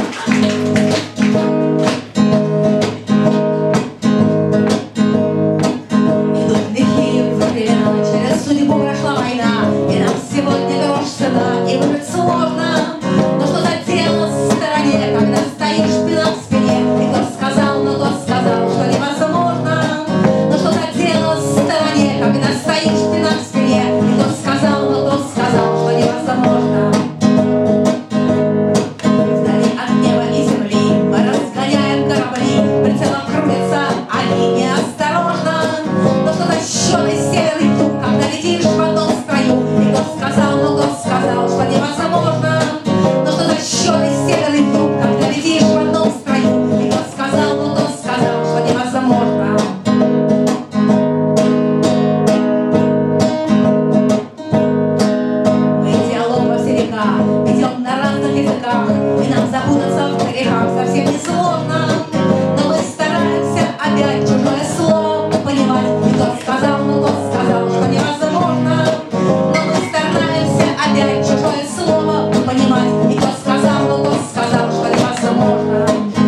Через судьбу прошла война, и нам сегодня грош цена, и выбрать сложно. Но что за дело в стороне, когда стоишь спина к спине? И кто сказал, что невозможно. Но что за дело в стороне, когда стоишь спина к спине? И кто сказал, что невозможно. Вдали от неба и земли мы разгоняем корабли, прицелом крутятся они неосторожно. Но что за сченый северный юг, когда летишь в одном строю? И кто сказал, что невозможно. Но что за сченый северный юг, когда летишь в одном строю? И кто сказал, что невозможно. Мы диалог во все века ведем на разных языках, и нам запутаться в грехах совсем не сложно. Но мы стараемся опять чужое слово понимать. И кто сказал, что невозможно. Но мы стараемся опять чужое слово понимать. И кто сказал, что невозможно.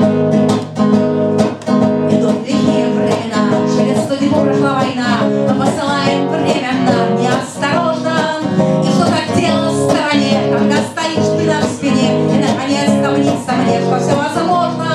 Идут лихие времена, через судьбу прошла война, мы посылаем временно, неосторожно. И что так дело в стороне, когда стоишь спина к спине, и наконец-то мнится мне, что все возможно.